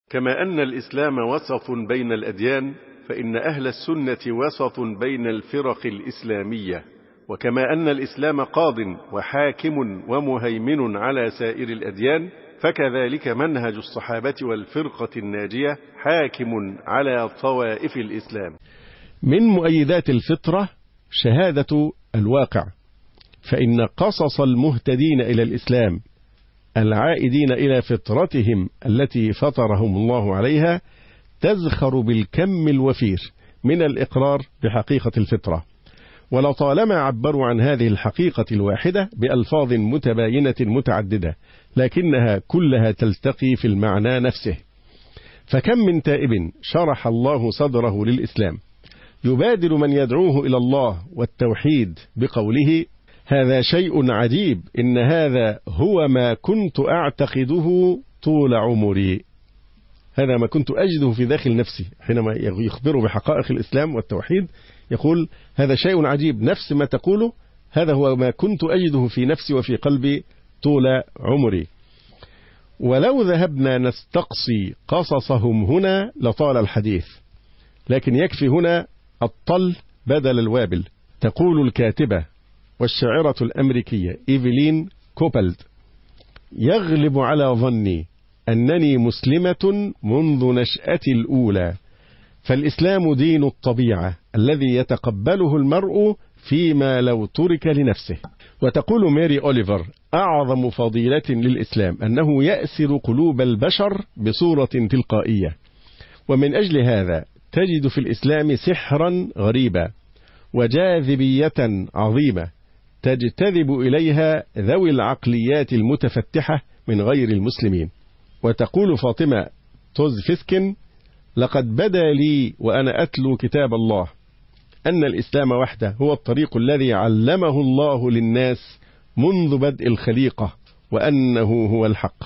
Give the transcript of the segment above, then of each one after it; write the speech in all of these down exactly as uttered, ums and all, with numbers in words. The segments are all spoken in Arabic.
كما أن الإسلام وسط بين الأديان، فإن أهل السنة وسط بين الفرق الإسلامية. وكما أن الإسلام قاض وحاكم ومهيمن على سائر الأديان، فكذلك منهج الصحابة والفرقة الناجية حاكم على طوائف الإسلام. من مؤيدات الفطرة شهادة الواقع، فإن قصص المهتدين إلى الإسلام العائدين إلى فطرتهم التي فطرهم الله عليها تزخر بالكم الوفير من الإقرار بحقيقة الفطرة، ولطالما عبروا عن هذه الحقيقة الواحدة بألفاظ متباينة متعددة، لكنها كلها تلتقي في المعنى نفسه. فكم من تائب شرح الله صدره للإسلام يبادر من يدعوه إلى الله والتوحيد بقوله: هذا شيء عجيب، إن هذا هو ما كنت أعتقده طول عمري. هذا ما كنت أجده في داخل نفسي. حينما يخبر بحقائق الإسلام والتوحيد يقول: هذا شيء عجيب، نفس ما تقوله هذا هو ما كنت أجده في نفسي وفي قلبي طول عمري. ولو ذهبنا نستقصي قصصهم هنا لطال الحديث، لكن يكفي هنا الطل بدل الوابل. تقول الكاتبة والشاعرة الأمريكية إيفلين كوبلد: يغلب على ظني أنني مسلمة منذ نشأتي الأولى، فالإسلام دين الطبيعة الذي يتقبله المرء فيما لو ترك لنفسه. وتقول ماري أوليفر: أعظم فضيلة للإسلام أنه يأسر قلوب البشر بصورة تلقائية، ومن أجل هذا تجد في الإسلام سحرا غريبا وجاذبية عظيمة تجتذب إليها ذوي العقليات المتفتحة من غير المسلمين. وتقول فاطمة توزفسكن: لقد بدا لي وأنا أتلو كتاب الله أن الإسلام وحده هو الطريق الذي علمه الله للناس منذ بدء الخليقة، وأنه هو الحق.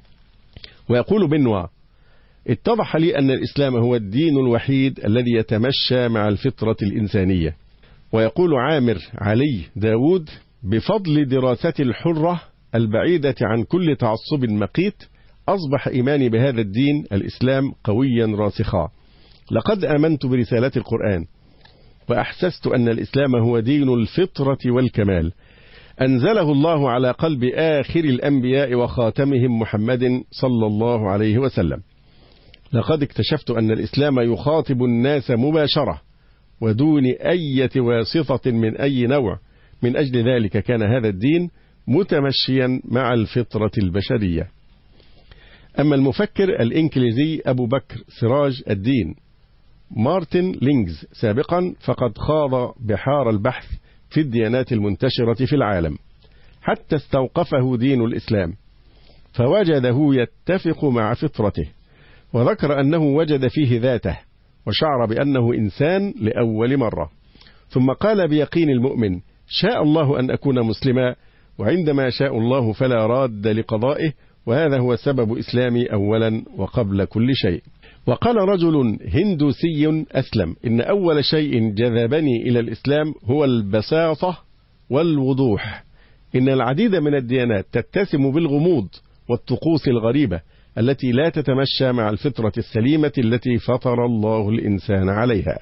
ويقول بنوا: اتضح لي أن الإسلام هو الدين الوحيد الذي يتمشى مع الفطرة الإنسانية. ويقول عامر علي داود: بفضل دراستي الحرة البعيدة عن كل تعصب مقيت أصبح إيماني بهذا الدين الإسلام قويا راسخا. لقد آمنت برسالة القرآن وأحسست أن الإسلام هو دين الفطرة والكمال، أنزله الله على قلب آخر الأنبياء وخاتمهم محمد صلى الله عليه وسلم. لقد اكتشفت أن الإسلام يخاطب الناس مباشرة ودون أي واسطة من أي نوع، من أجل ذلك كان هذا الدين متمشيا مع الفطرة البشرية. أما المفكر الإنجليزي أبو بكر سراج الدين مارتن لينجز سابقا فقد خاض بحار البحث في الديانات المنتشرة في العالم حتى استوقفه دين الإسلام، فوجده يتفق مع فطرته، وذكر أنه وجد فيه ذاته وشعر بأنه إنسان لأول مرة. ثم قال بيقين المؤمن: شاء الله أن أكون مسلما، وعندما شاء الله فلا راد لقضائه، وهذا هو سبب إسلامي أولا وقبل كل شيء. وقال رجل هندوسي أسلم: إن أول شيء جذبني إلى الإسلام هو البساطة والوضوح. إن العديد من الديانات تتسم بالغموض والطقوس الغريبة التي لا تتمشى مع الفطرة السليمة التي فطر الله الإنسان عليها.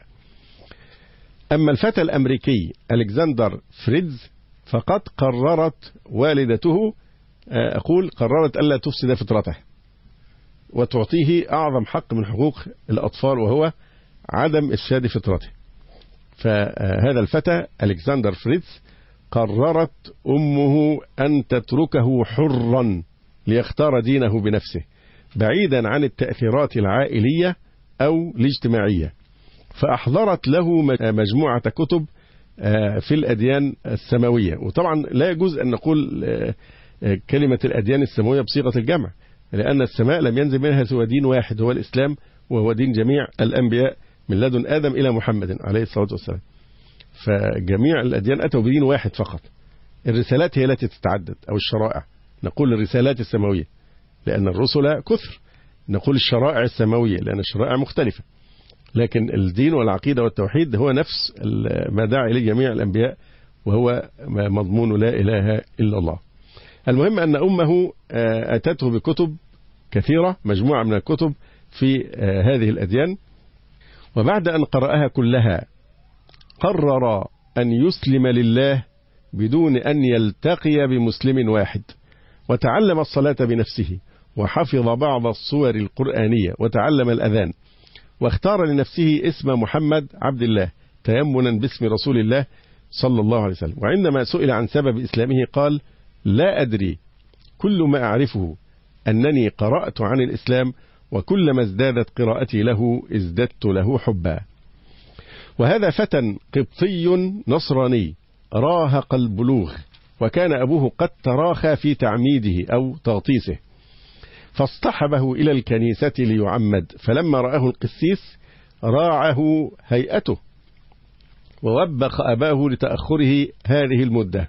أما الفتى الأمريكي ألكسندر فريدز فقد قررت والدته أقول قررت ألا تفسد فطرته وتعطيه أعظم حق من حقوق الأطفال، وهو عدم إفساد فطرته. فهذا الفتى ألكسندر فريدز قررت أمه أن تتركه حرا ليختار دينه بنفسه بعيدا عن التأثيرات العائلية أو الاجتماعية، فأحضرت له مجموعة كتب في الأديان السماوية. وطبعا لا يجوز أن نقول كلمة الأديان السماوية بصيغة الجمع، لأن السماء لم ينزل منها سوى دين واحد هو الإسلام، وهو دين جميع الأنبياء من لدن آدم إلى محمد عليه الصلاة والسلام. فجميع الأديان أتوا بدين واحد فقط. الرسالات هي التي تتعدد، أو الشرائع، نقول الرسالات السماوية لأن الرسل كثر، نقول الشرائع السماوية لأن الشرائع مختلفة، لكن الدين والعقيدة والتوحيد هو نفس ما دعا إليه جميع الأنبياء، وهو مضمون لا إله إلا الله. المهم أن أمه أتته بكتب كثيرة، مجموعة من الكتب في هذه الأديان. وبعد أن قرأها كلها قرر أن يسلم لله بدون أن يلتقي بمسلم واحد، وتعلم الصلاة بنفسه، وحفظ بعض الصور القرآنية، وتعلم الأذان، واختار لنفسه اسم محمد عبد الله تيمنا باسم رسول الله صلى الله عليه وسلم. وعندما سئل عن سبب إسلامه قال: لا أدري، كل ما أعرفه أنني قرأت عن الإسلام، وكلما ازدادت قراءتي له ازددت له حبا. وهذا فتى قبطي نصراني راهق البلوغ، وكان أبوه قد تراخى في تعميده أو تغطيسه، فاصطحبه إلى الكنيسة ليعمد، فلما رآه القسيس راعه هيئته، ووبخ أباه لتأخره هذه المدة،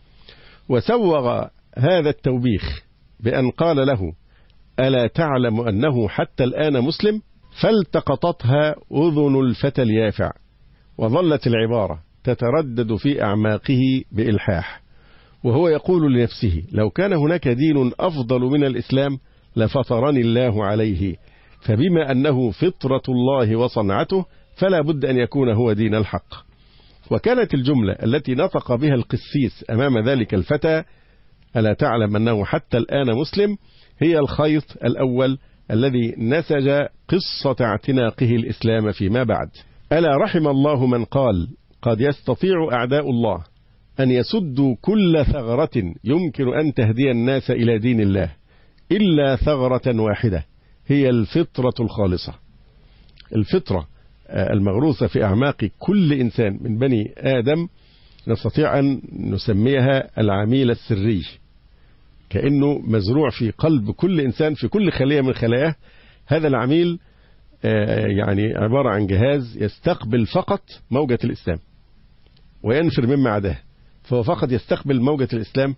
وسوغ هذا التوبيخ بأن قال له: ألا تعلم أنه حتى الآن مسلم؟ فالتقطتها أذن الفتى اليافع، وظلت العبارة تتردد في أعماقه بإلحاح، وهو يقول لنفسه: لو كان هناك دين أفضل من الإسلام لفطرني الله عليه، فبما أنه فطرة الله وصنعته فلا بد أن يكون هو دين الحق. وكانت الجملة التي نطق بها القسيس أمام ذلك الفتى: ألا تعلم أنه حتى الآن مسلم، هي الخيط الأول الذي نسج قصة اعتناقه الإسلام فيما بعد. ألا رحم الله من قال: قد يستطيع أعداء الله أن يسدوا كل ثغرة يمكن أن تهدي الناس إلى دين الله إلا ثغرة واحدة، هي الفطرة الخالصة، الفطرة المغروسة في أعماق كل إنسان من بني آدم، نستطيع أن نسميها العميل السري، كأنه مزروع في قلب كل إنسان في كل خلية من خلاياه. هذا العميل يعني عبارة عن جهاز يستقبل فقط موجة الإسلام وينفر مما عداه، فهو فقط يستقبل موجة الإسلام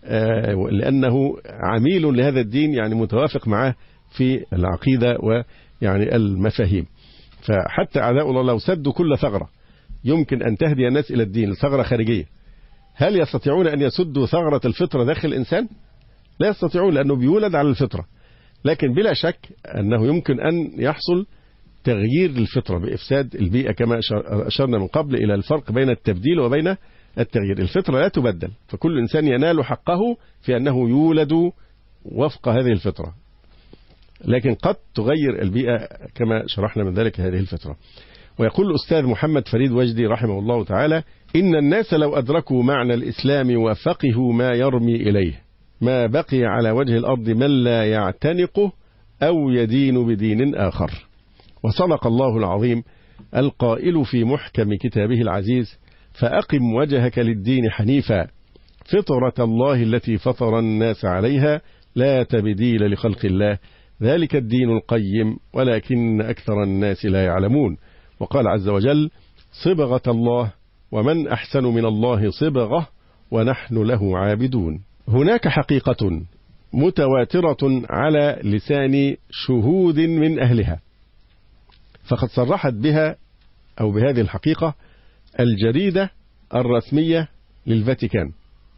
لأنه عميل لهذا الدين، يعني متوافق معه في العقيدة ويعني المفاهيم. فحتى أعداء الله لو سدوا كل ثغرة يمكن أن تهدي الناس إلى الدين، ثغرة خارجية، هل يستطيعون أن يسدوا ثغرة الفطرة داخل الإنسان؟ لا يستطيعون، لأنه بيولد على الفطرة. لكن بلا شك أنه يمكن أن يحصل تغيير الفطرة بإفساد البيئة، كما أشرنا من قبل إلى الفرق بين التبديل وبين التغيير. الفطرة لا تبدل، فكل إنسان ينال حقه في أنه يولد وفق هذه الفطرة، لكن قد تغير البيئة كما شرحنا من ذلك هذه الفطرة. ويقول الأستاذ محمد فريد وجدي رحمه الله تعالى: إن الناس لو أدركوا معنى الإسلام وفقهوا ما يرمي إليه ما بقي على وجه الأرض من لا يعتنقه أو يدين بدين آخر. وصدق الله العظيم القائل في محكم كتابه العزيز: فأقم وجهك للدين حنيفا فطرة الله التي فطر الناس عليها لا تبديل لخلق الله ذلك الدين القيم ولكن أكثر الناس لا يعلمون. وقال عز وجل: صبغة الله ومن أحسن من الله صبغة ونحن له عابدون. هناك حقيقة متواترة على لسان شهود من أهلها، فقد صرحت بها أو بهذه الحقيقة الجريدة الرسمية للفاتيكان،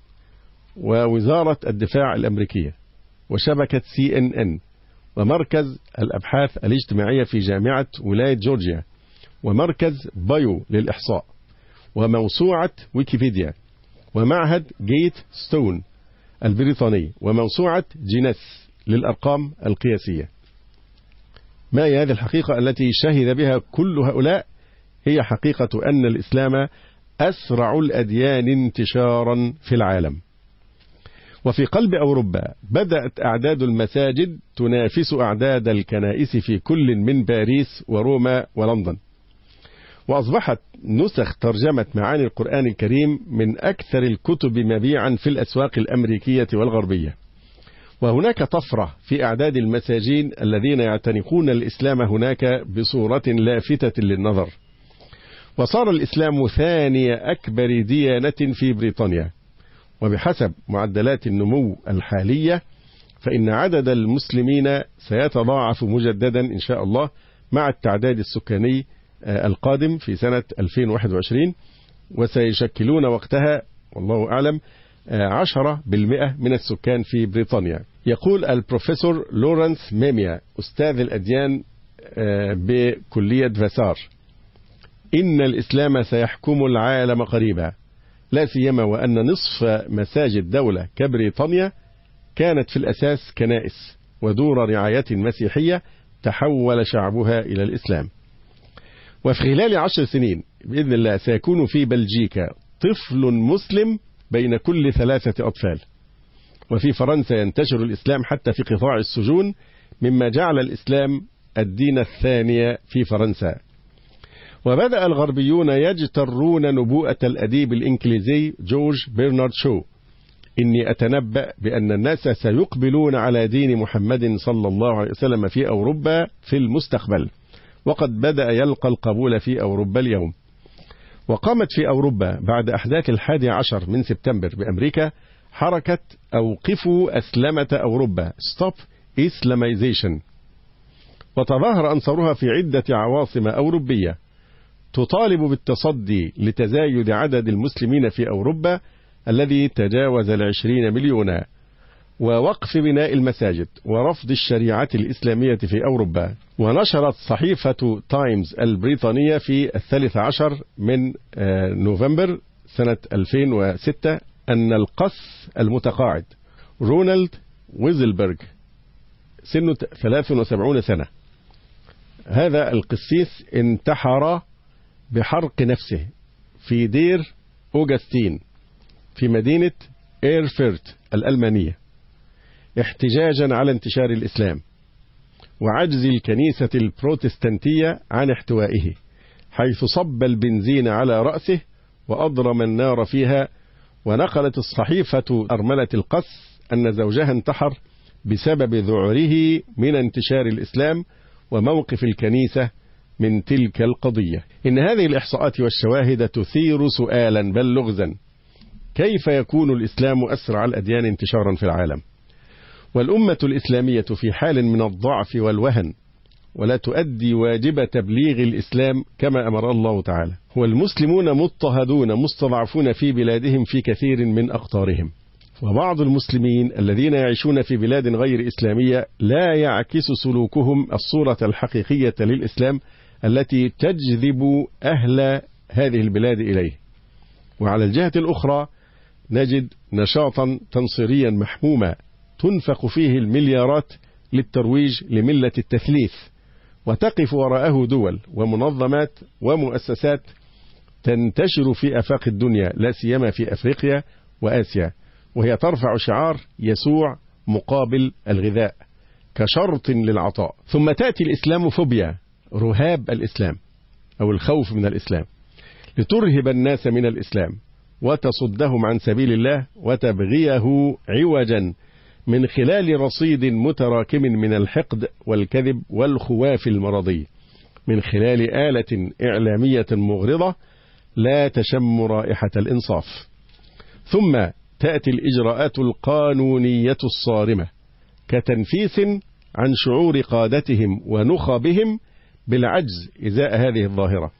ووزارة الدفاع الأمريكية، وشبكة سي إن إن، ومركز الأبحاث الاجتماعية في جامعة ولاية جورجيا، ومركز بايو للإحصاء، وموسوعة ويكيبيديا، ومعهد جيت ستون البريطاني، وموسوعة جينيس للأرقام القياسية. ما هي هذه الحقيقة التي شهد بها كل هؤلاء؟ هي حقيقة أن الإسلام أسرع الأديان انتشارا في العالم. وفي قلب أوروبا بدأت أعداد المساجد تنافس أعداد الكنائس في كل من باريس وروما ولندن، وأصبحت نسخ ترجمة معاني القرآن الكريم من أكثر الكتب مبيعا في الأسواق الأمريكية والغربية. وهناك طفرة في أعداد المساجين الذين يعتنقون الإسلام هناك بصورة لافتة للنظر. وصار الإسلام ثاني أكبر ديانة في بريطانيا، وبحسب معدلات النمو الحالية فإن عدد المسلمين سيتضاعف مجددا إن شاء الله مع التعداد السكاني القادم في سنة ألفين وواحد وعشرين، وسيشكلون وقتها والله أعلم عشرة بالمئة من السكان في بريطانيا. يقول البروفيسور لورنس ميميا أستاذ الأديان بكلية فاسار: إن الإسلام سيحكم العالم قريبا، لا سيما وأن نصف مساجد دولة كبريطانيا كانت في الأساس كنائس ودور رعاية مسيحية تحول شعبها إلى الإسلام. وفي خلال عشر سنين بإذن الله سيكون في بلجيكا طفل مسلم بين كل ثلاثة أطفال. وفي فرنسا ينتشر الإسلام حتى في قطاع السجون، مما جعل الإسلام الدين الثاني في فرنسا. وبدأ الغربيون يجترون نبوءة الأديب الإنجليزي جورج برنارد شو: إني أتنبأ بأن الناس سيقبلون على دين محمد صلى الله عليه وسلم في أوروبا في المستقبل، وقد بدأ يلقى القبول في أوروبا اليوم. وقامت في أوروبا بعد أحداث الحادي عشر من سبتمبر بأمريكا حركة أوقفوا أسلمة أوروبا Stop Islamization، وتظاهر أنصارها في عدة عواصم أوروبية تطالب بالتصدي لتزايد عدد المسلمين في أوروبا الذي تجاوز العشرين مليونا، ووقف بناء المساجد ورفض الشريعة الإسلامية في أوروبا. ونشرت صحيفة تايمز البريطانية في الثالث عشر من نوفمبر سنة ألفين وستة أن القس المتقاعد رونالد ويزلبرغ سنه ثلاث وسبعين سنة، هذا القسيس انتحر بحرق نفسه في دير أوغستين في مدينة إيرفرت الألمانية، احتجاجا على انتشار الإسلام وعجز الكنيسة البروتستانتية عن احتوائه، حيث صب البنزين على رأسه وأضرم النار فيها. ونقلت الصحيفة أرملة القس أن زوجها انتحر بسبب ذعره من انتشار الإسلام وموقف الكنيسة من تلك القضية. إن هذه الإحصاءات والشواهد تثير سؤالا بل لغزا: كيف يكون الإسلام أسرع الأديان انتشارا في العالم، والأمة الإسلامية في حال من الضعف والوهن ولا تؤدي واجب تبليغ الإسلام كما أمر الله تعالى؟ والمسلمون مضطهدون مستضعفون في بلادهم في كثير من أقطارهم، وبعض المسلمين الذين يعيشون في بلاد غير إسلامية لا يعكس سلوكهم الصورة الحقيقية للإسلام التي تجذب أهل هذه البلاد إليه. وعلى الجهة الأخرى نجد نشاطا تنصيريا محموما تنفق فيه المليارات للترويج لملة التثليث، وتقف وراءه دول ومنظمات ومؤسسات تنتشر في آفاق الدنيا لا سيما في أفريقيا وآسيا، وهي ترفع شعار يسوع مقابل الغذاء كشرط للعطاء. ثم تأتي الإسلام فوبيا، رهاب الإسلام أو الخوف من الإسلام، لترهب الناس من الإسلام وتصدهم عن سبيل الله وتبغيه عوجا من خلال رصيد متراكم من الحقد والكذب والخواف المرضي، من خلال آلة إعلامية مغرضة لا تشم رائحة الإنصاف. ثم تأتي الإجراءات القانونية الصارمة كتنفيس عن شعور قادتهم ونخبهم بالعجز إزاء هذه الظاهرة،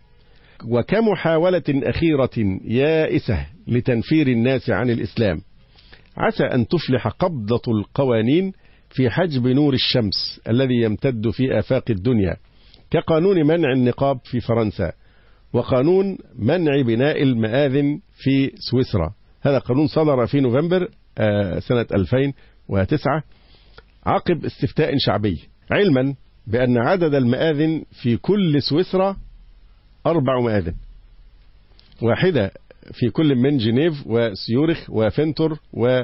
وكمحاولة أخيرة يائسة لتنفير الناس عن الإسلام، عسى أن تفلح قبضة القوانين في حجب نور الشمس الذي يمتد في آفاق الدنيا، كقانون منع النقاب في فرنسا، وقانون منع بناء المآذن في سويسرا. هذا قانون صدر في نوفمبر سنة ألفين وتسعة عقب استفتاء شعبي، علما بأن عدد المآذن في كل سويسرا أربع مآذن، واحدة في كل من جنيف وسيورخ وفنتور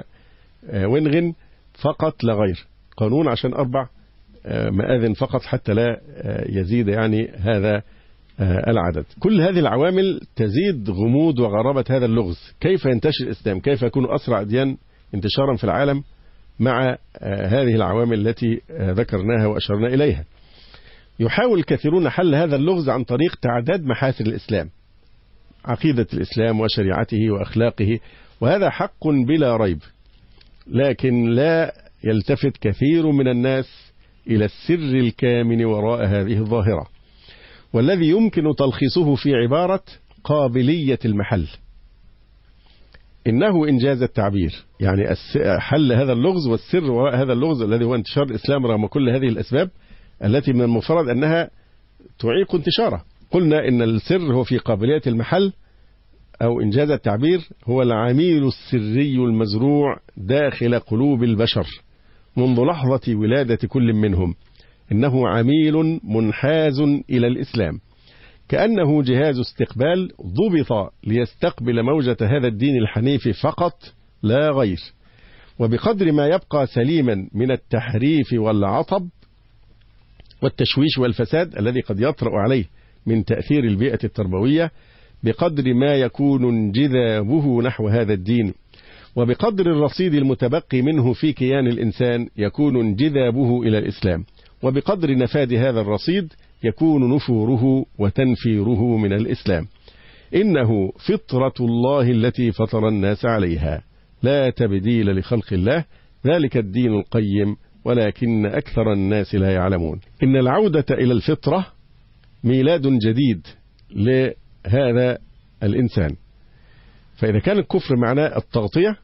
ووينغن فقط لا غير، قانون عشان أربع مآذن فقط حتى لا يزيد يعني هذا العدد. كل هذه العوامل تزيد غموض وغرابة هذا اللغز. كيف ينتشر الإسلام؟ كيف يكون أسرع أديان انتشارا في العالم مع هذه العوامل التي ذكرناها وأشرنا إليها؟ يحاول الكثيرون حل هذا اللغز عن طريق تعداد محاسن الإسلام، عقيدة الإسلام وشريعته وأخلاقه، وهذا حق بلا ريب، لكن لا يلتفت كثير من الناس إلى السر الكامن وراء هذه الظاهرة، والذي يمكن تلخيصه في عبارة قابلية المحل. إنه إنجاز التعبير، يعني حل هذا اللغز والسر وراء هذا اللغز الذي هو انتشار الإسلام رغم كل هذه الأسباب التي من المفترض أنها تعيق انتشاره. قلنا إن السر هو في قابلية المحل، أو إنجاز التعبير هو العميل السري المزروع داخل قلوب البشر منذ لحظة ولادة كل منهم. إنه عميل منحاز إلى الإسلام، كأنه جهاز استقبال ضبط ليستقبل موجة هذا الدين الحنيف فقط لا غير. وبقدر ما يبقى سليما من التحريف والعطب والتشويش والفساد الذي قد يطرأ عليه من تأثير البيئة التربوية، بقدر ما يكون انجذابه نحو هذا الدين، وبقدر الرصيد المتبقي منه في كيان الإنسان يكون انجذابه إلى الإسلام، وبقدر نفاد هذا الرصيد يكون نفوره وتنفيره من الإسلام. إنه فطرة الله التي فطر الناس عليها، لا تبديل لخلق الله، ذلك الدين القيم ولكن أكثر الناس لا يعلمون. إن العودة إلى الفطرة ميلاد جديد لهذا الإنسان. فإذا كان الكفر معناه التغطية،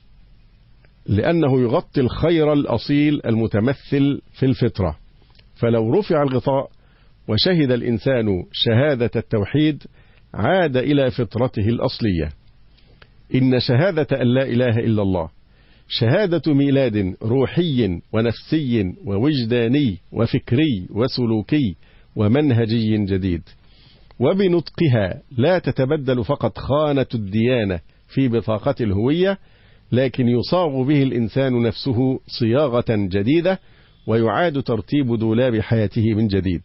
لأنه يغطي الخير الأصيل المتمثل في الفطرة، فلو رفع الغطاء وشهد الإنسان شهادة التوحيد عاد إلى فطرته الأصلية. إن شهادة أن لا إله إلا الله شهادة ميلاد روحي ونفسي ووجداني وفكري وسلوكي ومنهجي جديد، وبنطقها لا تتبدل فقط خانة الديانة في بطاقة الهوية، لكن يصاغ به الإنسان نفسه صياغة جديدة ويعاد ترتيب دولاب حياته من جديد.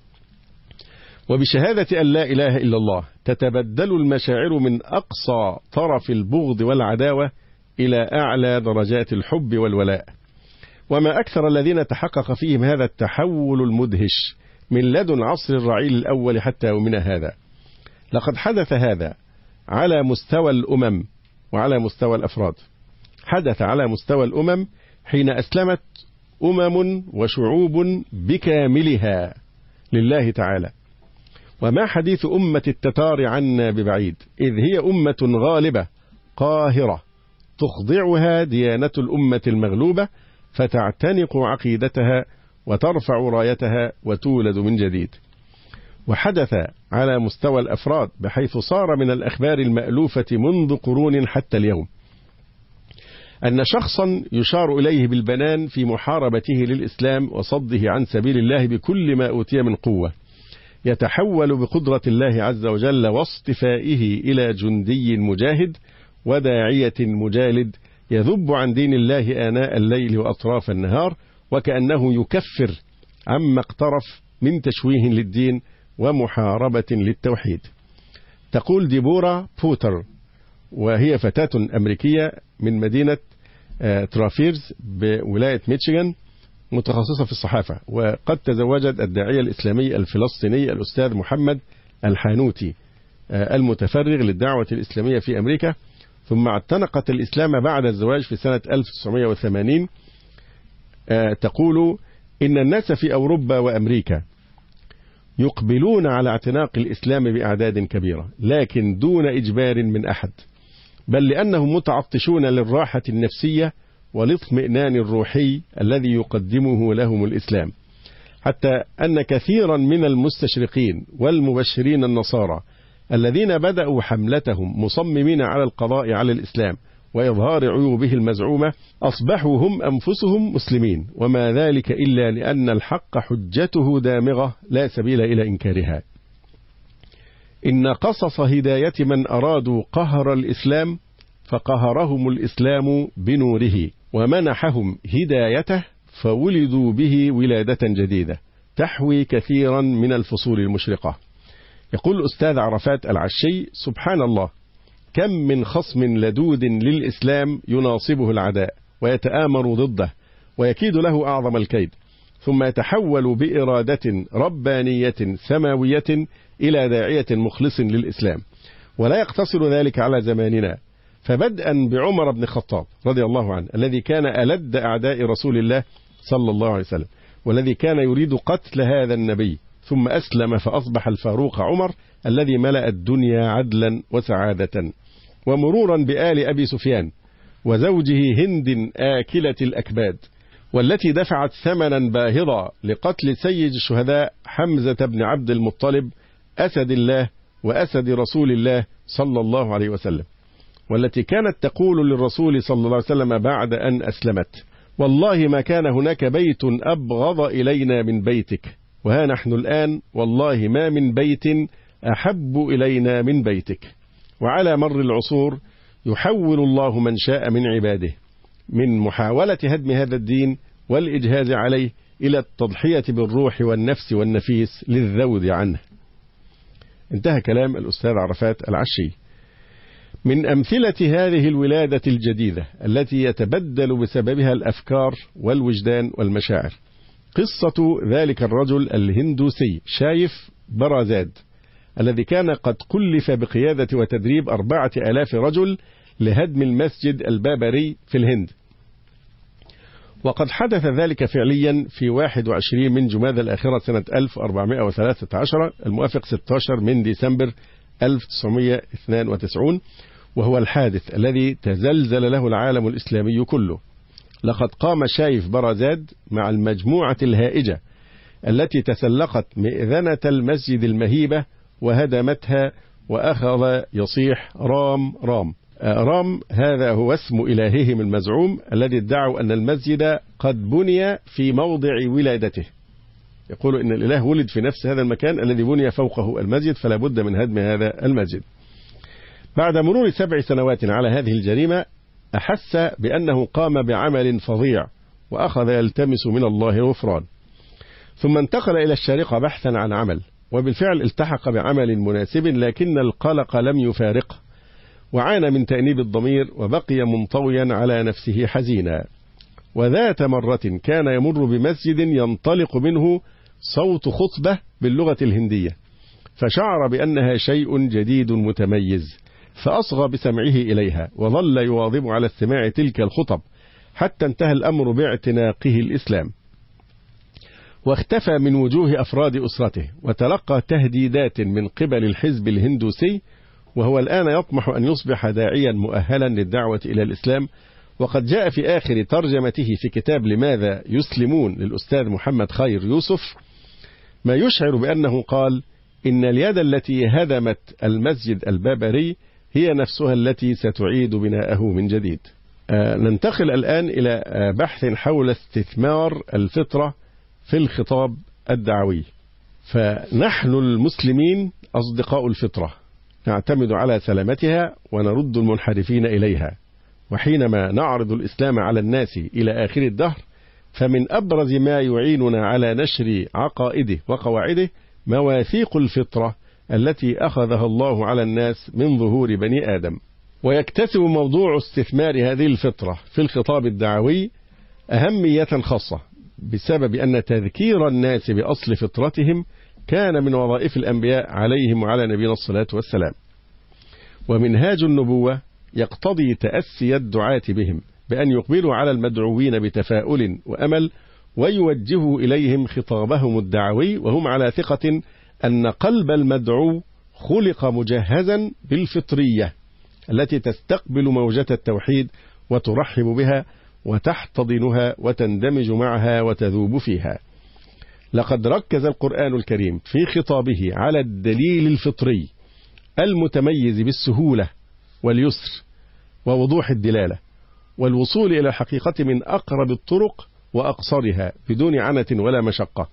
وبشهادة أن لا إله إلا الله تتبدل المشاعر من أقصى طرف البغض والعداوة إلى أعلى درجات الحب والولاء. وما أكثر الذين تحقق فيهم هذا التحول المدهش من لدن عصر الرعيل الأول حتى يومنا هذا. لقد حدث هذا على مستوى الأمم وعلى مستوى الأفراد. حدث على مستوى الأمم حين أسلمت أمم وشعوب بكاملها لله تعالى. وما حديث أمة التتار عنا ببعيد، إذ هي أمة غالبة قاهرة تخضعها ديانة الأمة المغلوبة، فتعتنق عقيدتها وترفع رايتها وتولد من جديد. وحدث على مستوى الأفراد، بحيث صار من الأخبار المألوفة منذ قرون حتى اليوم أن شخصا يشار إليه بالبنان في محاربته للإسلام وصده عن سبيل الله بكل ما أوتي من قوة، يتحول بقدرة الله عز وجل واصطفائه إلى جندي مجاهد وداعية مجالد يذب عن دين الله آناء الليل وأطراف النهار، وكأنه يكفر عما اقترف من تشويه للدين ومحاربة للتوحيد. تقول ديبورا بوتر، وهي فتاة أمريكية من مدينة ترافيرز بولاية ميشيغان، متخصصة في الصحافة، وقد تزوجت الداعية الإسلامي الفلسطيني الأستاذ محمد الحانوتي المتفرغ للدعوة الإسلامية في أمريكا، ثم اعتنقت الإسلام بعد الزواج في سنة ألف وتسعمائة وثمانين. تقول إن الناس في أوروبا وأمريكا يقبلون على اعتناق الإسلام بأعداد كبيرة، لكن دون إجبار من أحد، بل لأنهم متعطشون للراحة النفسية والاطمئنان الروحي الذي يقدمه لهم الإسلام، حتى أن كثيرا من المستشرقين والمبشرين النصارى الذين بدأوا حملتهم مصممين على القضاء على الإسلام وإظهار عيوبه المزعومة أصبحوا هم أنفسهم مسلمين، وما ذلك إلا لأن الحق حجته دامغة لا سبيل إلى إنكارها. إن قصص هداية من أرادوا قهر الإسلام فقهرهم الإسلام بنوره ومنحهم هدايته، فولدوا به ولادة جديدة تحوي كثيرا من الفصول المشرقة. يقول الأستاذ عرفات العشي: سبحان الله، كم من خصم لدود للإسلام يناصبه العداء ويتآمر ضده ويكيد له أعظم الكيد، ثم يتحول بإرادة ربانية سماوية إلى داعية مخلص للإسلام. ولا يقتصر ذلك على زماننا، فبدءا بعمر بن الخطاب رضي الله عنه الذي كان ألد أعداء رسول الله صلى الله عليه وسلم، والذي كان يريد قتل هذا النبي، ثم أسلم فأصبح الفاروق عمر الذي ملأ الدنيا عدلا وسعادة، ومرورا بآل أبي سفيان وزوجه هند آكلة الأكباد، والتي دفعت ثمنا باهظا لقتل سيد الشهداء حمزة بن عبد المطلب أسد الله وأسد رسول الله صلى الله عليه وسلم، والتي كانت تقول للرسول صلى الله عليه وسلم بعد أن أسلمت: والله ما كان هناك بيت أبغض إلينا من بيتك، وها نحن الآن والله ما من بيت أحب إلينا من بيتك. وعلى مر العصور يحول الله من شاء من عباده من محاولة هدم هذا الدين والإجهاز عليه إلى التضحية بالروح والنفس والنفيس للذود عنه. انتهى كلام الأستاذ عرفات العشي. من أمثلة هذه الولادة الجديدة التي يتبدل بسببها الأفكار والوجدان والمشاعر قصة ذلك الرجل الهندوسي شايف برازاد، الذي كان قد كلف بقيادة وتدريب أربعة آلاف رجل لهدم المسجد البابري في الهند. وقد حدث ذلك فعليا في واحد وعشرين من جمادى الآخرة سنة ألف وأربعمائة وثلاثة عشر الموافق ستة عشر من ديسمبر ألف وتسعمائة واثنين وتسعين، وهو الحادث الذي تزلزل له العالم الإسلامي كله. لقد قام شايف برازاد مع المجموعة الهائجة التي تسلقت مئذنة المسجد المهيبة وهدمتها، وأخذ يصيح رام رام. رام هذا هو اسم إلههم المزعوم الذي ادعوا أن المسجد قد بني في موضع ولادته. يقول إن الإله ولد في نفس هذا المكان الذي بني فوقه المسجد، فلا بد من هدم هذا المسجد. بعد مرور سبع سنوات على هذه الجريمة أحس بأنه قام بعمل فظيع وأخذ يلتمس من الله الغفران، ثم انتقل إلى الشارقة بحثا عن عمل، وبالفعل التحق بعمل مناسب، لكن القلق لم يفارقه، وعانى من تأنيب الضمير وبقي منطويا على نفسه حزينا. وذات مرة كان يمر بمسجد ينطلق منه صوت خطبة باللغة الهندية، فشعر بأنها شيء جديد متميز، فأصغى بسمعه إليها وظل يواظب على استماع تلك الخطب حتى انتهى الأمر باعتناقه الإسلام، واختفى من وجوه أفراد أسرته، وتلقى تهديدات من قبل الحزب الهندوسي، وهو الآن يطمح أن يصبح داعيا مؤهلا للدعوة إلى الإسلام. وقد جاء في آخر ترجمته في كتاب لماذا يسلمون للأستاذ محمد خير يوسف ما يشعر بأنه قال إن اليد التي هدمت المسجد البابري هي نفسها التي ستعيد بناءه من جديد. آه ننتقل الآن إلى آه بحث حول استثمار الفطرة في الخطاب الدعوي. فنحن المسلمين أصدقاء الفطرة، نعتمد على سلامتها ونرد المنحرفين إليها. وحينما نعرض الإسلام على الناس إلى آخر الدهر، فمن أبرز ما يعيننا على نشر عقائده وقواعده مواثيق الفطرة التي أخذها الله على الناس من ظهور بني آدم. ويكتسب موضوع استثمار هذه الفطرة في الخطاب الدعوي أهمية خاصة بسبب أن تذكير الناس بأصل فطرتهم كان من وظائف الأنبياء عليهم وعلى نبينا الصلاة والسلام. ومنهاج النبوة يقتضي تأسي الدعاة بهم بأن يقبلوا على المدعوين بتفاؤل وأمل، ويوجهوا إليهم خطابهم الدعوي وهم على ثقة أن قلب المدعو خلق مجهزا بالفطرية التي تستقبل موجة التوحيد وترحب بها وتحتضنها وتندمج معها وتذوب فيها. لقد ركز القرآن الكريم في خطابه على الدليل الفطري المتميز بالسهولة واليسر ووضوح الدلالة والوصول إلى الحقيقة من أقرب الطرق وأقصرها بدون عنة ولا مشقة،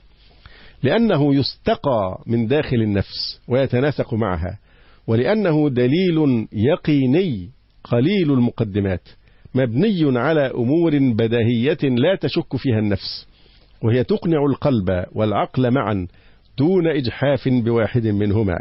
لأنه يستقى من داخل النفس ويتناسق معها، ولأنه دليل يقيني قليل المقدمات مبني على أمور بديهية لا تشك فيها النفس، وهي تقنع القلب والعقل معا دون إجحاف بواحد منهما.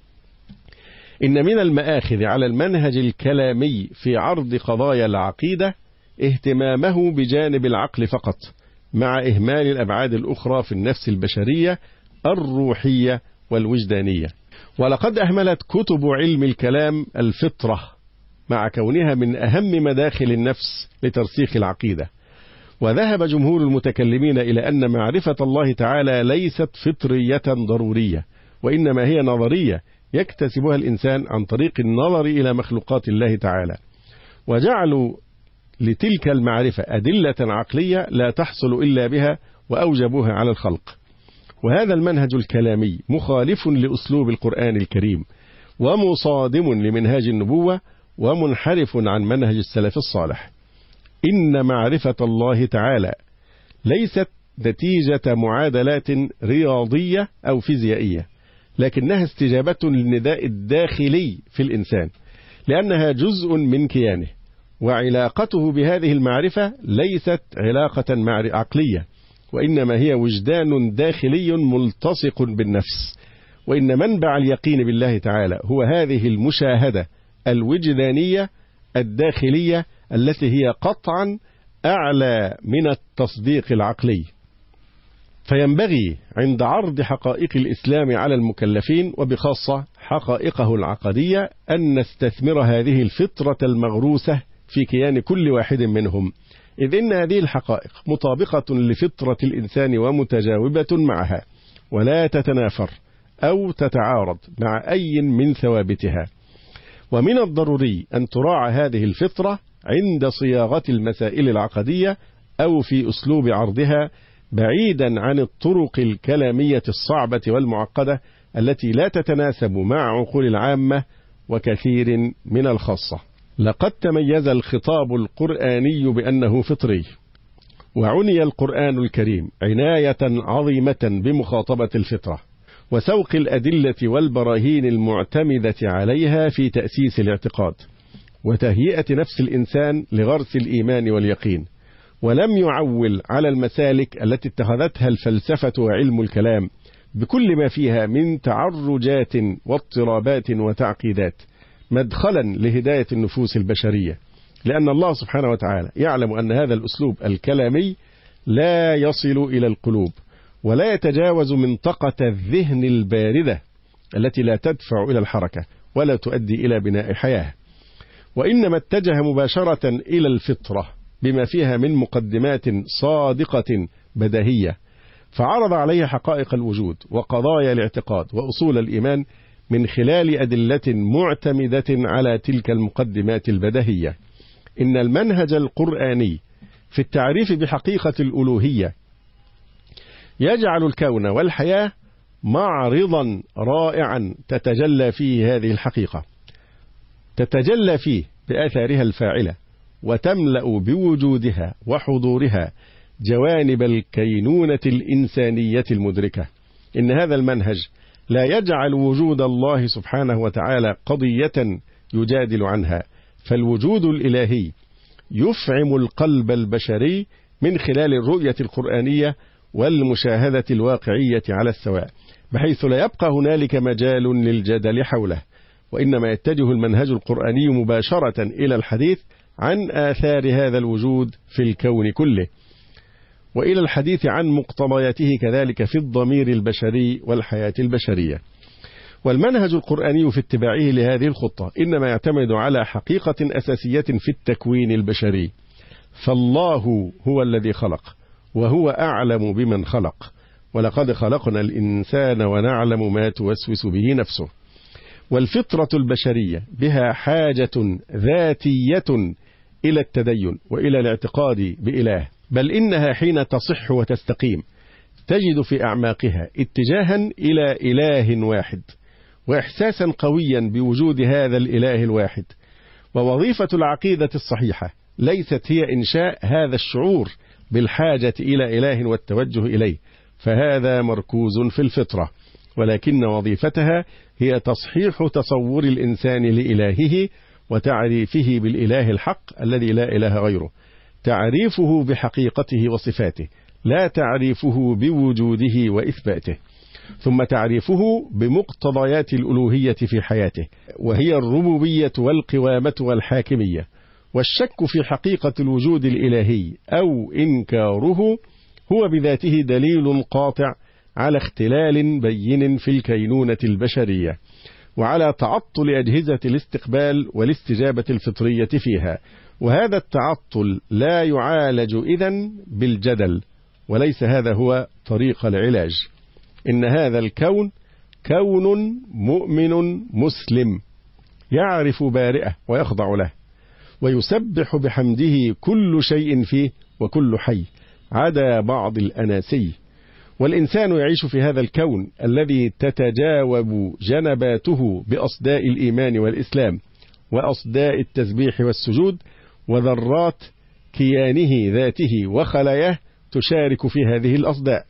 إن من المآخذ على المنهج الكلامي في عرض قضايا العقيدة اهتمامه بجانب العقل فقط، مع إهمال الأبعاد الأخرى في النفس البشرية الروحية والوجدانية. ولقد أهملت كتب علم الكلام الفطرة مع كونها من أهم مداخل النفس لترسيخ العقيدة. وذهب جمهور المتكلمين إلى أن معرفة الله تعالى ليست فطرية ضرورية، وإنما هي نظرية يكتسبها الإنسان عن طريق النظر إلى مخلوقات الله تعالى. وجعلوا لتلك المعرفة أدلة عقلية لا تحصل إلا بها وأوجبوها على الخلق. وهذا المنهج الكلامي مخالف لأسلوب القرآن الكريم، ومصادم لمنهاج النبوة، ومنحرف عن منهج السلف الصالح. إن معرفة الله تعالى ليست نتيجة معادلات رياضية أو فيزيائية، لكنها استجابة للنداء الداخلي في الإنسان، لأنها جزء من كيانه، وعلاقته بهذه المعرفة ليست علاقة عقلية، وإنما هي وجدان داخلي ملتصق بالنفس. وإن منبع اليقين بالله تعالى هو هذه المشاهدة الوجدانية الداخلية التي هي قطعا أعلى من التصديق العقلي. فينبغي عند عرض حقائق الإسلام على المكلفين، وبخاصة حقائقه العقدية، أن نستثمر هذه الفطرة المغروسة في كيان كل واحد منهم، إذ إن هذه الحقائق مطابقة لفطرة الإنسان ومتجاوبة معها، ولا تتنافر أو تتعارض مع أي من ثوابتها. ومن الضروري أن تراعى هذه الفطرة عند صياغة المسائل العقدية أو في أسلوب عرضها، بعيدا عن الطرق الكلامية الصعبة والمعقدة التي لا تتناسب مع عقول العامة وكثير من الخاصة. لقد تميز الخطاب القرآني بأنه فطري، وعني القرآن الكريم عناية عظيمة بمخاطبة الفطرة وسوق الأدلة والبراهين المعتمدة عليها في تأسيس الاعتقاد وتهيئة نفس الإنسان لغرس الإيمان واليقين، ولم يعول على المسالك التي اتخذتها الفلسفة وعلم الكلام بكل ما فيها من تعرجات واضطرابات وتعقيدات مدخلا لهداية النفوس البشرية، لأن الله سبحانه وتعالى يعلم أن هذا الأسلوب الكلامي لا يصل إلى القلوب، ولا يتجاوز منطقة الذهن الباردة التي لا تدفع إلى الحركة ولا تؤدي إلى بناء حياة، وإنما اتجه مباشرة إلى الفطرة بما فيها من مقدمات صادقة بديهية، فعرض عليها حقائق الوجود وقضايا الاعتقاد وأصول الإيمان من خلال أدلة معتمدة على تلك المقدمات البديهية. إن المنهج القرآني في التعريف بحقيقة الألوهية يجعل الكون والحياة معرضا رائعا تتجلى فيه هذه الحقيقة، تتجلى فيه بآثارها الفاعلة، وتملأ بوجودها وحضورها جوانب الكينونة الإنسانية المدركة. إن هذا المنهج لا يجعل وجود الله سبحانه وتعالى قضية يجادل عنها، فالوجود الإلهي يفعم القلب البشري من خلال الرؤية القرآنية والمشاهدة الواقعية على السواء، بحيث لا يبقى هنالك مجال للجدل حوله، وإنما يتجه المنهج القرآني مباشرة إلى الحديث عن آثار هذا الوجود في الكون كله، وإلى الحديث عن مقتضياته كذلك في الضمير البشري والحياة البشرية. والمنهج القرآني في اتباعه لهذه الخطة إنما يعتمد على حقيقة أساسية في التكوين البشري، فالله هو الذي خلق، وهو أعلم بمن خلق، ولقد خلقنا الإنسان ونعلم ما توسوس به نفسه. والفطرة البشرية بها حاجة ذاتية إلى التدين وإلى الاعتقاد بإله، بل إنها حين تصح وتستقيم تجد في أعماقها اتجاها إلى إله واحد، وإحساسا قويا بوجود هذا الإله الواحد. ووظيفة العقيدة الصحيحة ليست هي إنشاء هذا الشعور بالحاجة إلى إله والتوجه إليه، فهذا مركوز في الفطرة، ولكن وظيفتها هي تصحيح تصور الإنسان لإلهه وتعريفه بالإله الحق الذي لا إله غيره، تعريفه بحقيقته وصفاته، لا تعريفه بوجوده وإثباته، ثم تعريفه بمقتضيات الألوهية في حياته، وهي الربوبية والقوامة والحاكمية. والشك في حقيقة الوجود الإلهي أو إنكاره هو بذاته دليل قاطع على اختلال بين في الكينونة البشرية، وعلى تعطل أجهزة الاستقبال والاستجابة الفطرية فيها. وهذا التعطل لا يعالج إذن بالجدل، وليس هذا هو طريق العلاج. إن هذا الكون كون مؤمن مسلم يعرف بارئه ويخضع له، ويسبح بحمده كل شيء فيه وكل حي عدا بعض الأناسي. والإنسان يعيش في هذا الكون الذي تتجاوب جنباته بأصداء الإيمان والإسلام وأصداء التسبيح والسجود، وذرات كيانه ذاته وخلاياه تشارك في هذه الأصداء،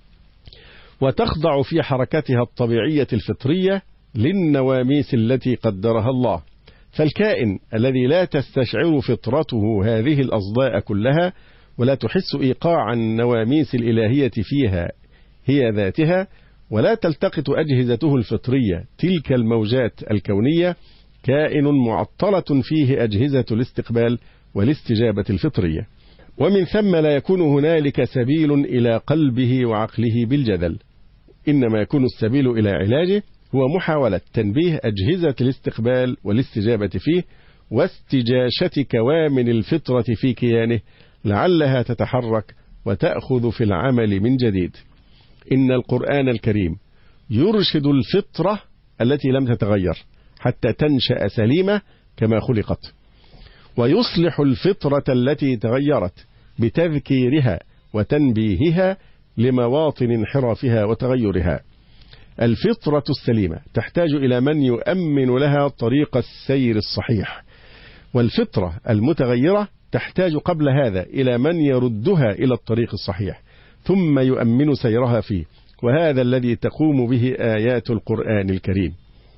وتخضع في حركتها الطبيعية الفطرية للنواميس التي قدرها الله. فالكائن الذي لا تستشعر فطرته هذه الأصداء كلها ولا تحس إيقاع النواميس الإلهية فيها هي ذاتها، ولا تلتقط أجهزته الفطرية تلك الموجات الكونية، كائن معطلة فيه أجهزة الاستقبال والاستجابة الفطرية. ومن ثم لا يكون هنالك سبيل إلى قلبه وعقله بالجدل، إنما يكون السبيل إلى علاجه هو محاولة تنبيه أجهزة الاستقبال والاستجابة فيه واستجاشة كوامن الفطرة في كيانه لعلها تتحرك وتأخذ في العمل من جديد. إن القرآن الكريم يرشد الفطرة التي لم تتغير حتى تنشأ سليمة كما خلقت، ويصلح الفطرة التي تغيرت بتذكيرها وتنبيهها لمواطن انحرافها وتغيرها. الفطرة السليمة تحتاج إلى من يؤمن لها طريق السير الصحيح، والفطرة المتغيرة تحتاج قبل هذا إلى من يردها إلى الطريق الصحيح ثم يؤمن سيرها فيه، وهذا الذي تقوم به آيات القرآن الكريم.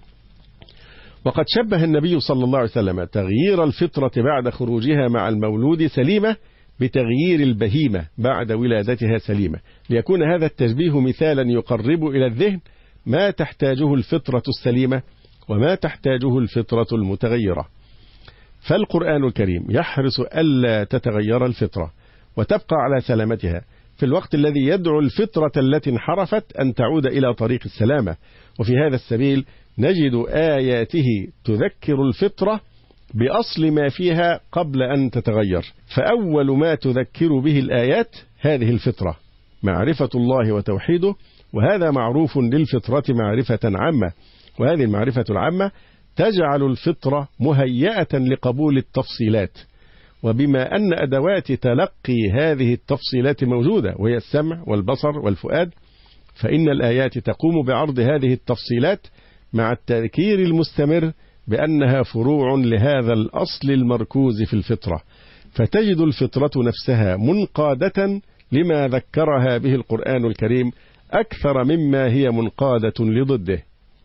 وقد شبه النبي صلى الله عليه وسلم تغيير الفطرة بعد خروجها مع المولود سليمة بتغيير البهيمة بعد ولادتها سليمة، ليكون هذا التشبيه مثالا يقرب إلى الذهن ما تحتاجه الفطرة السليمة وما تحتاجه الفطرة المتغيرة. فالقرآن الكريم يحرص ألا تتغير الفطرة وتبقى على سلامتها، في الوقت الذي يدعو الفطرة التي انحرفت أن تعود إلى طريق السلامة. وفي هذا السبيل نجد آياته تذكر الفطرة بأصل ما فيها قبل أن تتغير. فأول ما تذكر به الآيات هذه الفطرة، معرفة الله وتوحيده، وهذا معروف للفطرة معرفة عامة، وهذه المعرفة العامة تجعل الفطرة مهيئة لقبول التفصيلات. وبما أن أدوات تلقي هذه التفصيلات موجودة وهي السمع والبصر والفؤاد، فإن الآيات تقوم بعرض هذه التفصيلات مع التذكير المستمر بأنها فروع لهذا الأصل المركوز في الفطرة، فتجد الفطرة نفسها منقادة لما ذكرها به القرآن الكريم أكثر مما هي منقادة لضده.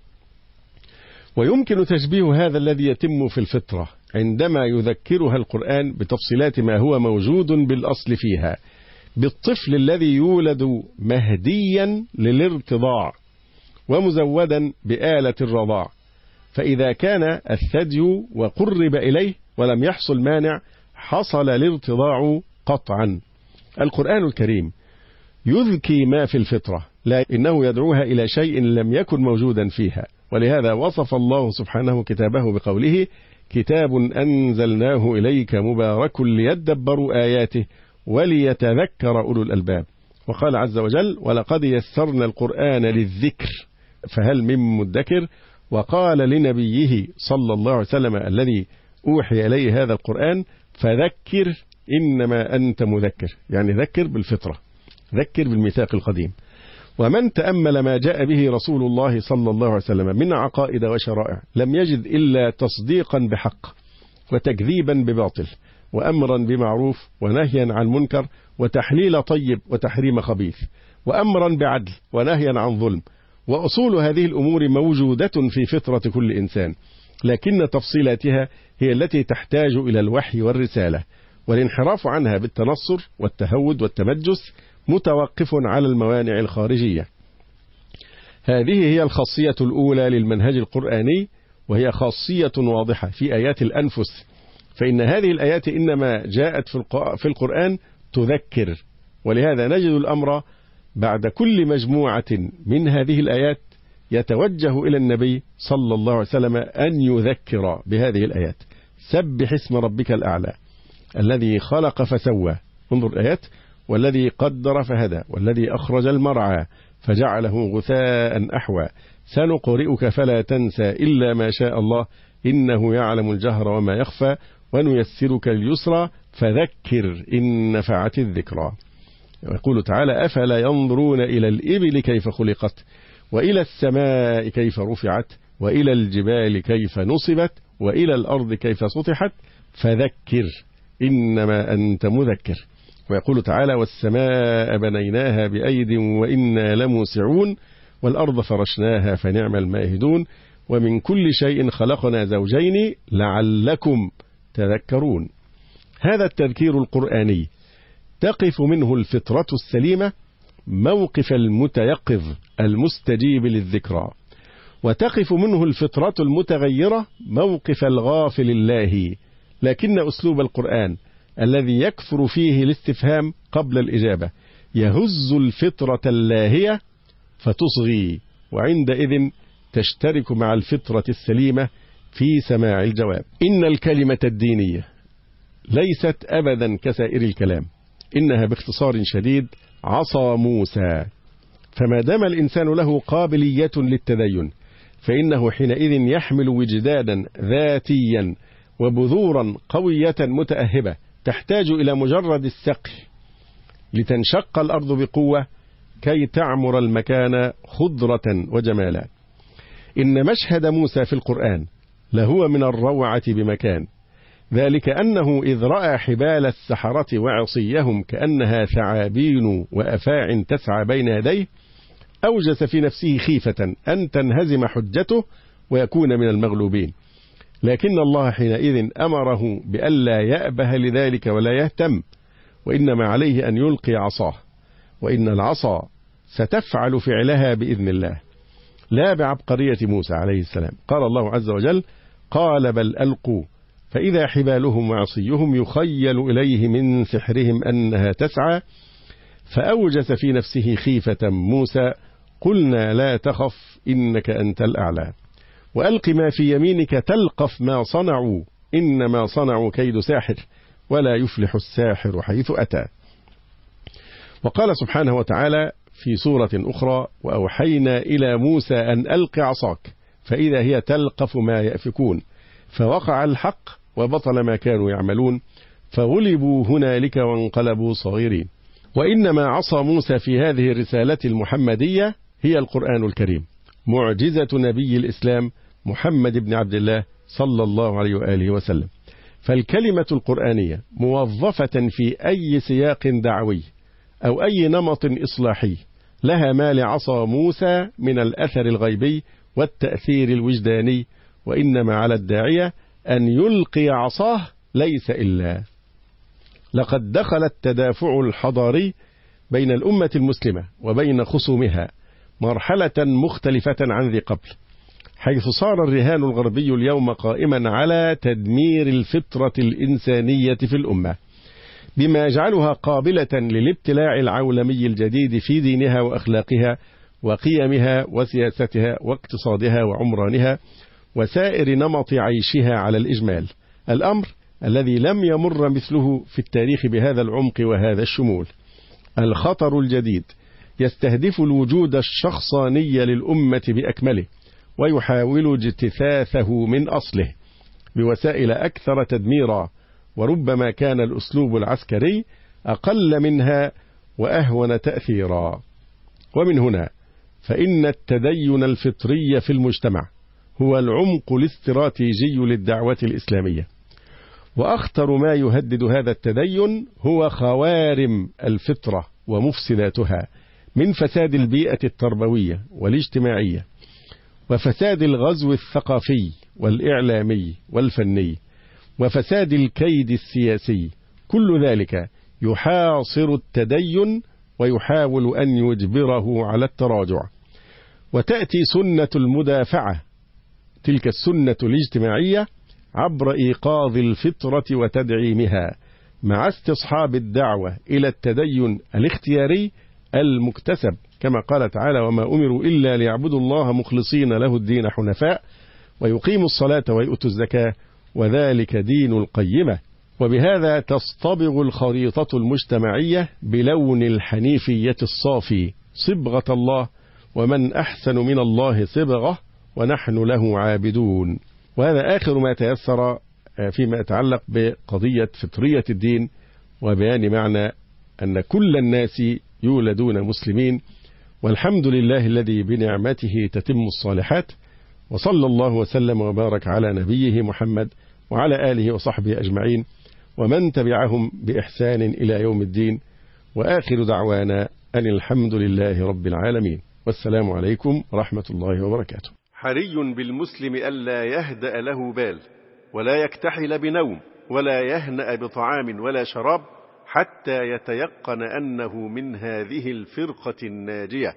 ويمكن تشبيه هذا الذي يتم في الفطرة عندما يذكرها القرآن بتفصيلات ما هو موجود بالأصل فيها بالطفل الذي يولد مهديا للارتضاع ومزودا بآلة الرضاع، فإذا كان الثدي وقرب إليه ولم يحصل مانع حصل الارتضاع قطعا. القرآن الكريم يذكي ما في الفطرة، لكنه يدعوها إلى شيء لم يكن موجودا فيها، ولهذا وصف الله سبحانه كتابه بقوله: كتاب أنزلناه إليك مبارك ليدبروا آياته وليتذكر أولو الألباب. وقال عز وجل: ولقد يسرنا القرآن للذكر فهل من مدكر. وقال لنبيه صلى الله عليه وسلم الذي أوحي إليه هذا القرآن: فذكر إنما أنت مذكر، يعني ذكر بالفطرة، ذكر بالميثاق القديم. ومن تأمل ما جاء به رسول الله صلى الله عليه وسلم من عقائد وشرائع لم يجد إلا تصديقا بحق وتكذيبا بباطل وأمرا بمعروف ونهيا عن منكر وتحليل طيب وتحريم خبيث وأمرا بعدل ونهيا عن ظلم. وأصول هذه الأمور موجودة في فطرة كل إنسان، لكن تفصيلاتها هي التي تحتاج إلى الوحي والرسالة، والانحراف عنها بالتنصر والتهود والتمجس متوقف على الموانع الخارجية. هذه هي الخاصية الأولى للمنهج القرآني، وهي خاصية واضحة في آيات الأنفس، فإن هذه الآيات إنما جاءت في القرآن تذكر، ولهذا نجد الأمر بعد كل مجموعة من هذه الآيات يتوجه إلى النبي صلى الله عليه وسلم أن يذكر بهذه الآيات. سبح اسم ربك الأعلى الذي خلق فسوى، انظر الآيات، والذي قدر فهدى، والذي أخرج المرعى فجعله غثاء أحوى، سنقرئك فلا تنسى إلا ما شاء الله إنه يعلم الجهر وما يخفى ونيسرك اليسرى فذكر إن نفعت الذكرى. ويقول تعالى أفلا ينظرون إلى الإبل كيف خلقت وإلى السماء كيف رفعت وإلى الجبال كيف نصبت وإلى الأرض كيف سطحت فذكر إنما أنت مذكر. ويقول تعالى والسماء بنيناها بأيد وإنا لموسعون والأرض فرشناها فنعم الماهدون ومن كل شيء خلقنا زوجين لعلكم تذكرون. هذا التذكير القرآني تقف منه الفطرة السليمة موقف المتيقظ المستجيب للذكرى، وتقف منه الفطرة المتغيرة موقف الغافل الله. لكن أسلوب القرآن الذي يكثر فيه الاستفهام قبل الإجابة يهز الفطرة اللاهية فتصغي، وعندئذ تشترك مع الفطرة السليمة في سماع الجواب. إن الكلمة الدينية ليست أبدا كسائر الكلام، إنها باختصار شديد عصا موسى. فما دام الإنسان له قابلية للتدين فإنه حينئذ يحمل وجدادا ذاتيا وبذورا قوية متأهبة تحتاج إلى مجرد السقي لتنشق الأرض بقوة كي تعمر المكان خضرة وجمالا. إن مشهد موسى في القرآن لهو من الروعة بمكان، ذلك أنه إذ رأى حبال السحرة وعصيهم كأنها ثعابين وأفاع تسعى بين يديه أوجس في نفسه خيفة أن تنهزم حجته ويكون من المغلوبين، لكن الله حينئذ أمره بألا يأبه لذلك ولا يهتم، وإنما عليه أن يلقي عصاه، وإن العصا ستفعل فعلها بإذن الله لا بعبقرية موسى عليه السلام. قال الله عز وجل قال بل ألقوا فإذا حبالهم وعصيهم يخيل إليه من سحرهم أنها تسعى فأوجس في نفسه خيفة موسى قلنا لا تخف إنك أنت الأعلى وألق ما في يمينك تلقف ما صنعوا إنما صنعوا كيد ساحر ولا يفلح الساحر حيث أتى. وقال سبحانه وتعالى في سورة أخرى وأوحينا إلى موسى أن ألق عصاك فإذا هي تلقف ما يأفكون فوقع الحق وبطل ما كانوا يعملون فغلبوا هنالك وانقلبوا صغيرين. وإنما عصا موسى في هذه الرسالة المحمدية هي القرآن الكريم، معجزة نبي الإسلام محمد بن عبد الله صلى الله عليه وآله وسلم. فالكلمة القرآنية موظفة في أي سياق دعوي أو أي نمط إصلاحي لها ما لعصا موسى من الأثر الغيبي والتأثير الوجداني، وإنما على الداعية أن يلقي عصاه ليس إلا. لقد دخل التدافع الحضاري بين الأمة المسلمة وبين خصومها مرحلة مختلفة عن ذي قبل، حيث صار الرهان الغربي اليوم قائما على تدمير الفطرة الإنسانية في الأمة بما يجعلها قابلة للابتلاع العولمي الجديد في دينها وأخلاقها وقيمها وسياستها واقتصادها وعمرانها وسائر نمط عيشها على الإجمال، الأمر الذي لم يمر مثله في التاريخ بهذا العمق وهذا الشمول. الخطر الجديد يستهدف الوجود الشخصاني للأمة بأكمله ويحاول اجتثاثه من أصله بوسائل أكثر تدميرا، وربما كان الأسلوب العسكري أقل منها وأهون تأثيرا. ومن هنا فإن التدين الفطري في المجتمع هو العمق الاستراتيجي للدعوة الإسلامية، وأخطر ما يهدد هذا التدين هو خوارم الفطرة ومفسداتها من فساد البيئة التربوية والاجتماعية وفساد الغزو الثقافي والإعلامي والفني وفساد الكيد السياسي. كل ذلك يحاصر التدين ويحاول أن يجبره على التراجع، وتأتي سنة المدافعة تلك السنة الاجتماعية عبر إيقاظ الفطرة وتدعيمها مع استصحاب الدعوة إلى التدين الاختياري المكتسب، كما قال تعالى وما أمروا إلا ليعبدوا الله مخلصين له الدين حنفاء ويقيموا الصلاة ويؤتوا الزكاة وذلك دين القيمة. وبهذا تصطبغ الخريطة المجتمعية بلون الحنيفية الصافي صبغة الله، ومن أحسن من الله صبغة ونحن له عابدون. وهذا آخر ما تيسر فيما يتعلق بقضية فطرية الدين وبيان معنى أن كل الناس يولدون مسلمين، والحمد لله الذي بنعمته تتم الصالحات. وصلى الله وسلم وبارك على نبيه محمد وعلى آله وصحبه أجمعين ومن تبعهم بإحسان إلى يوم الدين، وآخر دعوانا أن الحمد لله رب العالمين، والسلام عليكم ورحمة الله وبركاته. حري بالمسلم ألا يهدأ له بال، ولا يكتحل بنوم، ولا يهنأ بطعام ولا شراب، حتى يتيقن أنه من هذه الفرقة الناجية.